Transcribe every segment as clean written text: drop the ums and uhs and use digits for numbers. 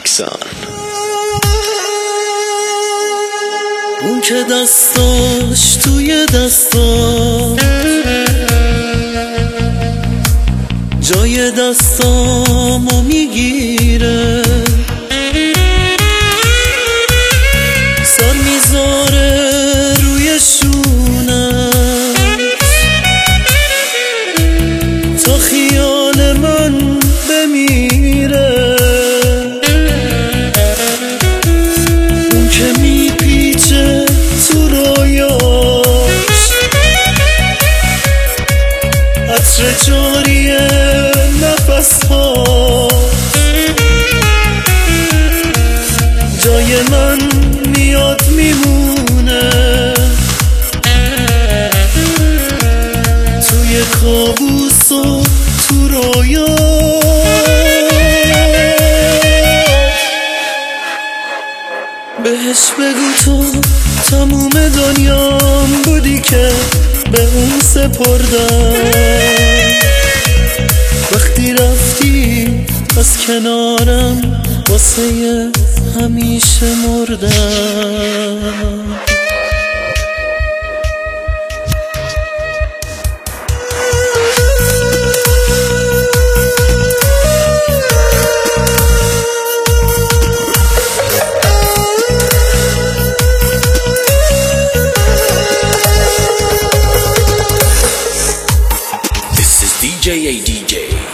مکسان. اون که دستاش توی دستاش جای دستامو میگیره، سر میذاره روی شونش تا خیال من بمیره. اون که میپیچه تو رویاش عطر جاری نفس ها جای من میاد میمونه، توی کابوس و تو رویا. بهش بگو تو تموم دنیام بودی که به اون سپردم، وقتی رفتی از کنارم واسه همیشه مردم. DJ ADJ.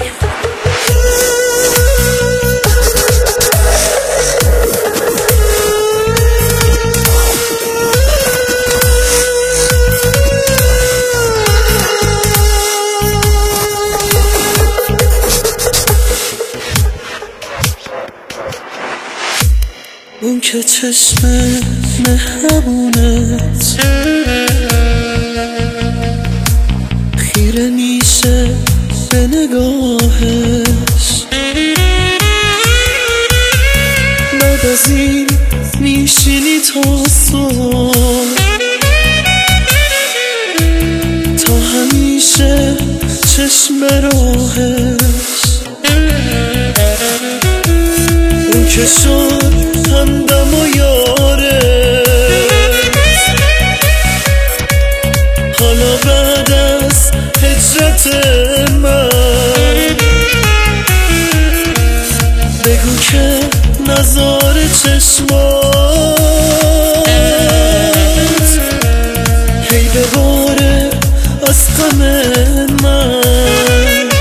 اون که چشم مهربونت خیره میشه به نگاهش، بعد از این میشینی تا صبح، تا همیشه چشم به راهش. اون که شد همدم و یاره، حالا بعد از هجرت من بگو که نظار چشمات هی بباره از غم من.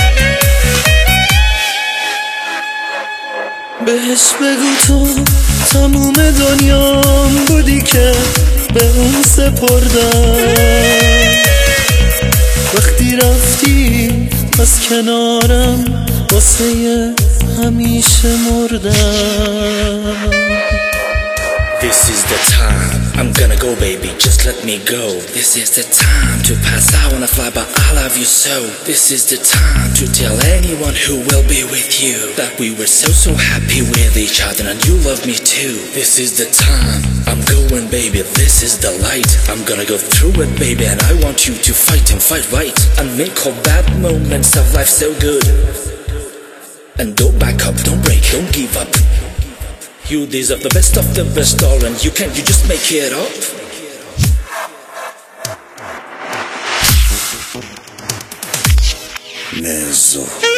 بهش بگو تو تموم دنیام بودی که به اون سپردم، وقتی رفتی از کنارم واسه همیشه مردم. This is the time, I'm gonna go baby, just let me go. This is the time to pass, I wanna fly but I love you so. This is the time to tell anyone who will be with you that we were so happy with each other and you love me too. This is the time, I'm going baby, this is the light. I'm gonna go through it baby and I want you to fight and fight right and make all bad moments of life so good. And don't back up, don't break, don't give up. You deserve the best of the best, all, and you can't, you just make it up. Nezo.